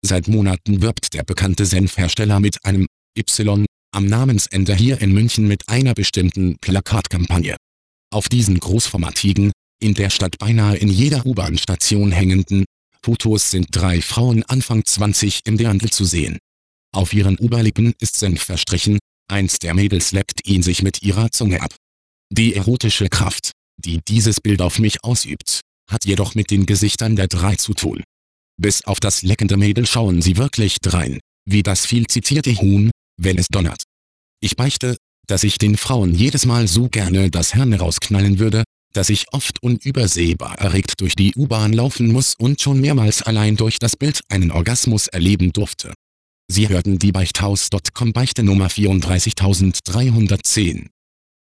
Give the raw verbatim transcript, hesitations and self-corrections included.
Seit Monaten wirbt der bekannte Senfhersteller mit einem Y am Namensende hier in München mit einer bestimmten Plakatkampagne. Auf diesen großformatigen, in der Stadt beinahe in jeder U-Bahn-Station hängenden Fotos sind drei Frauen Anfang zwanzig im Dirndl zu sehen. Auf ihren Oberlippen ist Senf verstrichen, eins der Mädels leckt ihn sich mit ihrer Zunge ab. Die erotische Kraft, die dieses Bild auf mich ausübt, hat jedoch mit den Gesichtern der drei zu tun. Bis auf das leckende Mädel schauen sie wirklich drein, wie das viel zitierte Huhn, wenn es donnert. Ich beichte, dass ich den Frauen jedes Mal so gerne das Hirn rausknallen würde, dass ich oft unübersehbar erregt durch die U-Bahn laufen muss und schon mehrmals allein durch das Bild einen Orgasmus erleben durfte. Sie hörten die Beichthaus Punkt com Beichte Nummer vierunddreißigtausenddreihundertzehn.